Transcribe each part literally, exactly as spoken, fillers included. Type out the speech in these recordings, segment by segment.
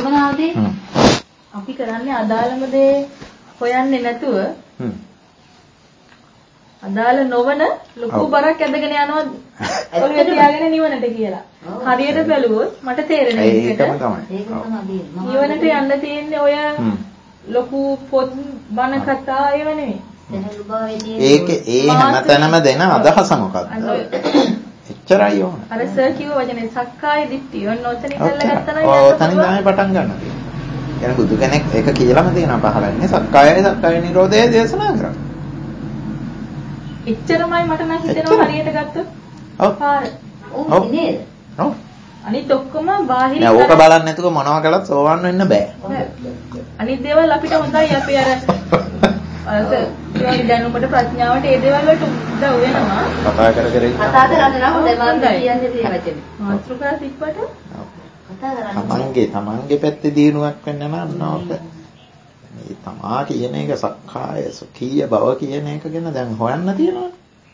භාවනාවේදී අපි කරන්නේ අදාළම දේ හොයන්නේ නැතුව අදාළ නොවන ලොකු බරක් ඇදගෙන යනවා ඔළුවේ තියාගෙන නිවනට කියලා. හරියට බැලුවොත් මට තේරෙන එක ඒකම තමයි. නිවනට යන්න තියෙන්නේ ඔය ලොකු පොත් බණ කතා ඒව නෙමෙයි. ඒක ඒ හැමතැනම දෙන අදහස මොකක්ද? එච්චරයි ඕන. අර සර් කිව්ව වචනේ සක්කාය දිට්ඨිය ඔන්න ඔතන ඉඳලා ගත්තා නම් ඔතන තමයි පටන් ගන්න. يعني බුදු කෙනෙක් ඒක කියලාම තියෙනවා පහලන්නේ සක්කායයි සක්කාය නිරෝධය දේශනා කරා. එච්චරමයි මට නම් හිතෙනවා හරියට ගත්තොත්. ඔව්. පාර. ඔව් නේද? ඔව්. අනිත් ඔක්කොම බාහිර නෑ ඕක බලන්න නැතුව මොනවා කළත් සෝවන් වෙන්න බෑ. අනිත් දේවල් අපිට හොඳයි අපි අර අර ඒ දැනුමට ප්‍රඥාවට ඒ දේවල් වලට උදව් වෙනවා. කතා කර කර කතා කරන්න නම් හොඳයි මාත් කියන්නේ මේ වචනේ. මාත්‍රිකා තිබ්බට කතා කරන්න. තමන්ගේ තමන්ගේ පැත්තේ දිනුවක් වෙන්න නම් නෝක. මේ තමා කියන එක සක්කාය සුඛීය බව කියන එක ගැන දැන් හොයන්න තියෙනවනේ.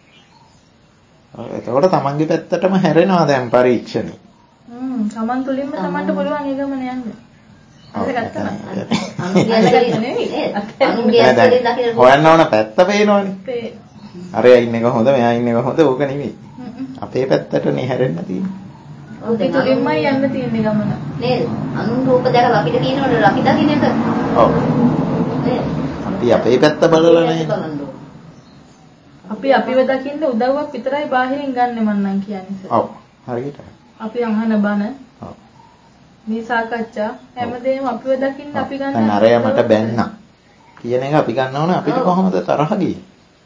එතකොට තමන්ගේ පැත්තටම හැරෙනවා දැන් පරීක්ෂණේ. හ්ම් තමන් තුලින්ම තමන්ට පුළුවන් ඒ ගමන යන්න. හොයන්න ඕන පැත්ත පේනවනේ. අරයා ඉන්න එක හොඳ මෙයා ඉන්න එක හොඳ ඕක නෙමෙයි. අපේ පැත්තටනේ හැරෙන්න තියෙන්නේ. ඔතේ තුලින්මයි යන්න තියෙන්නේ ගමන. නේද? අනුන් රූප දැකලා අපිට කියනවනේ අපි දකින්න එක. ඔව්. අපි අපේ පැත්ත බලලා නැහැ. අපි අපිව දකින්න උදව්වක් විතරයි බාහිරින් ගන්න මම නම් කියන්නේ. ඔව්. හරියට. අපි අහන බණ. ඔව්. මේ සාකච්ඡා හැමදේම අපිව දකින්න අපි ගන්න. දැන් අරයා මට බැන්නා. කියන එක අපි ගන්න ඕන අපිට කොහොමද තරහ ගියේ?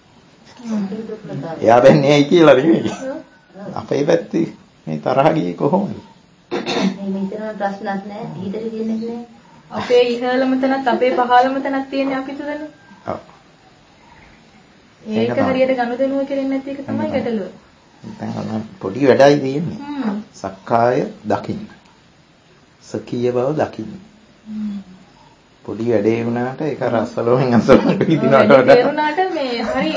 එයා බැන්නේ ඇයි කියලා නෙමෙයි. අපේ පැත්තේ මේ තරහ ගියේ කොහොමද? මේ මෙතන ප්‍රශ්නක් නැහැ. හිතට කියන්නේ නැහැ. අපේ ඉහළම තැනත් අපේ පහළම තැනත් තියෙන්නේ අපි තුලනේ. ඔව්. ඒක හරියට ගනුදෙනුව කෙරෙන්නේ නැති එක තමයි ගැටලුව. දැන් පොඩි වැඩයි තියෙන්නේ. සක්කාය දකින්න. සකීය බව දකින්න. පොඩි වැඩේ වුණාට ඒක රසලෝෙන් අසලට විදිනවට වඩා ඒ වුණාට මේ හරි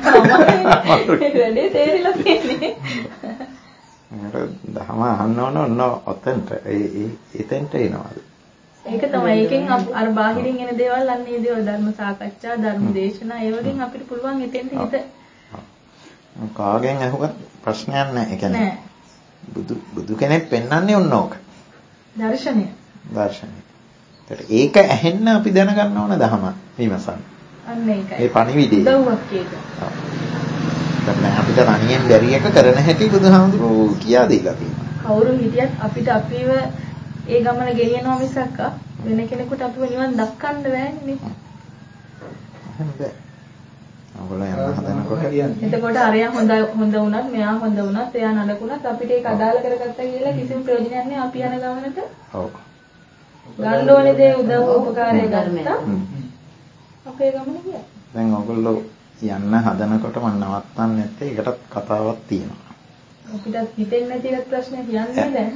වැඩේ තේරිලා තියෙන්නේ. මට දහම අහන්න ඕන ඔන්න ඔතෙන්ට ඒ ඒ එතෙන්ට එනවා. ඒක තමයි. ඒකෙන් අර බාහිරින් එන දේවල් අන්න ඒ දේවල් ධර්ම සාකච්ඡා ධර්ම දේශනා ඒ වගේන් අපිට පුළුවන් එතෙන්ට හිත කාගෙන් අහුවත් ප්‍රශ්නයක් නැහැ. ඒ කියන්නේ බුදු බුදු කෙනෙක් පෙන්වන්නේ ඔන්න ඕක. දර්ශනය. දර්ශනය. ඒක ඇහෙන්න අපි දැනගන්න ඕන දහම විමසන්න. අන්න ඒකයි. ඒ පණිවිඩය. උදව්වක් ඒක. දැන් අපිට රණියෙන් බැරි එක කරන හැටි බුදුහාමුදුරුවෝ කියා දීලා තියෙනවා. කවුරු හිටියත් අපිට අපිව ඒ ගමන ගෙනියනවා මිසක් වෙන කෙනෙකුට අපිව නිවන් දක්කන්න බෑනේ නේ. එහෙම බෑ. ඔයගොල්ලෝ යන්න හදනකොට එතකොට අරයා හොඳ හොඳ වුණත් මෙයා හොඳ වුණත් එයා නරකුණත් අපිට ඒක අදාළ කරගත්තා කියලා කිසිම ප්‍රයෝජනයක් නෑ අපි යන ගමනට. ඔව්. ගන්න ඕනේ දේ උදව් උපකාරය ගත්තා. අපේ ගමන ගියා. දැන් ඔයගොල්ලෝ යන්න හදනකොට මම නවත්තන්නේ නැත්තේ ඒකටත් කතාවක් තියෙනවා. අපිට හිතෙන්නේ නැති එක ප්‍රශ්න කියන්නේ දැන්.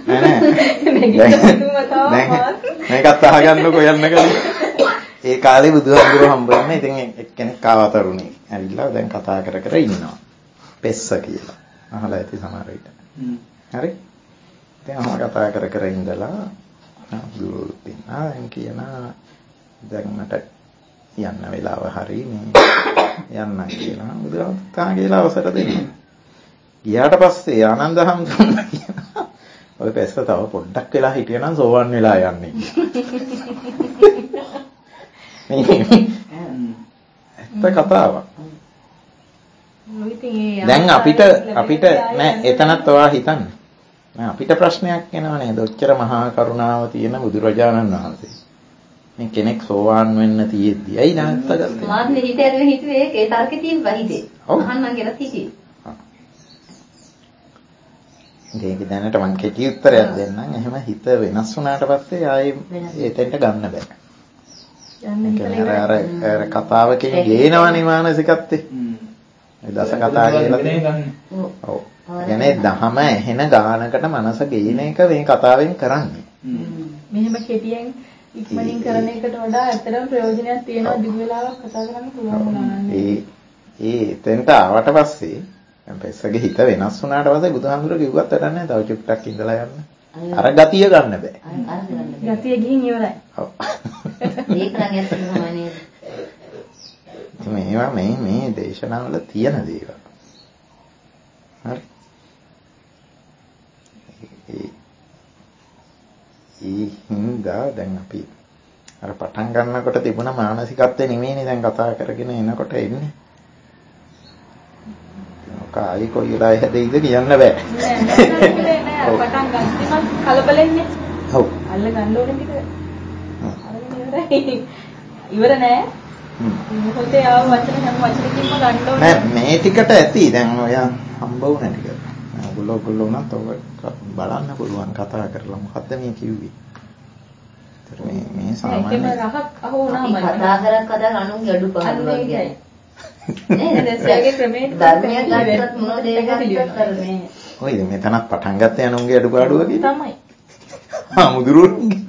නෑ නෑ. මේකත් අහගන්නකෝ යන්න ගන්න. ඒ කාලේ බුදුහාමුදුරුවෝ හම්බ වෙන්නේ ඉතින් එක්කෙනෙක් ආවා තරුණේ. ඇවිල්ලා දැන් කතා කර කර ඉන්නවා. පෙස්ස කියලා. අහලා ඇති සමහර විට. හරි? ඉතින් අහම කතා කර කර ඉඳලා බුදුරුවෝ පින්නා දැන් කියනවා දැන් මට යන්න වෙලාව හරි මේ යන්න කියලා බුදුහාමුදුරුවෝ තා කියලා අවසර දෙනවා. ගියාට පස්සේ ආනන්ද හම්තුන්ලා කියනවා ඔය පෙස්ස තව පොඩ්ඩක් වෙලා හිටියනම් සෝවන් වෙලා යන්නේ. ඇත්ත කතාවක්. දැන් අපිට අපිට නෑ එතනත් ඔයා හිතන්න. නෑ අපිට ප්‍රශ්නයක් එනවා නේද? ඔච්චර මහා කරුණාව තියෙන බුදුරජාණන් වහන්සේ. මේ කෙනෙක් සෝවාන් වෙන්න තියෙද්දි ඇයි නැත්තගත්තේ? මාන්නේ හිතේ හිතුවේ ඒක ඒ තර්කේ තියෙන වහිතේ. අහන්න කියලා හිතේ. ඒක දැනට මම කෙටි උත්තරයක් දෙන්නම්. එහෙම හිත වෙනස් වුණාට පස්සේ ආයේ එතෙන්ට ගන්න බෑ. යන්නේ අර අර කතාවකින් ගේනවනේ මානසිකත්වේ. ඒ දස කතා කියලා. ඔව්. يعني දහම ඇහෙන ගානකට මනස ගේන එක මේ කතාවෙන් කරන්නේ. මෙහෙම කෙටියෙන් ඉක්මනින් කරන එකට වඩා ඇත්තටම ප්‍රයෝජනයක් තියෙනවා දිගු වෙලාවක් කතා කරන්න පුළුවන් වුණා නම්. ඒ ඒ එතෙන්ට ආවට පස්සේ දැන් පෙස්සගේ හිත වෙනස් වුණාට පස්සේ බුදුහාමුදුරුවෝ කිව්වත් වැඩක් නැහැ. තව චුට්ටක් ඉඳලා යන්න. අර ගතිය ගන්න බෑ. ගතිය ගිහින් ඉවරයි. ඔව්. ඒක නම් ඇත්තම තමයි නේද? මේවා මේ මේ දේශනාවල තියෙන දේවල්. හරි. ඒ හින්දා දැන් අපි අර පටන් ගන්නකොට තිබුණ මානසිකත්වය නෙමෙයිනේ දැන් කතා කරගෙන එනකොට එන්නේ. කායි කොයි වෙලාවෙ හැදෙයිද කියන්න බෑ. නෑ නෑ නෑ පටන් ගන්න කලබලෙන්නේ. ඔව්. අල්ල ගන්න ඕනේ ටික. අරගෙන ඉවරයි. ඉවර නෑ. හ්ම්. මොකද ආව වචන හැම වචනකින්ම ගන්න ඕනේ. නෑ මේ ටිකට ඇති දැන් ඔය හම්බ වුණ ටික. ඔයගොල්ලෝ ඔයගොල්ලෝ උනත් ඔබ බලන්න පුළුවන් කතා කරලා මොකද්ද මේ කිව්වේ. ඒතර මේ මේ සාමාන්‍ය ඒකම රහක් අහු වුණාම කතා කරක් කතා අනුන්ගේ අඩුපාඩු වගේ. නේද? දැස්යාගේ ක්‍රමයට ධර්මය ගත්තත් මොනවද ඒක කරන්නේ. ඔයද මෙතනත් පටන් ගත්ත යනුන්ගේ අඩුපාඩු වගේ තමයි. ආ මුදුරුන්ගේ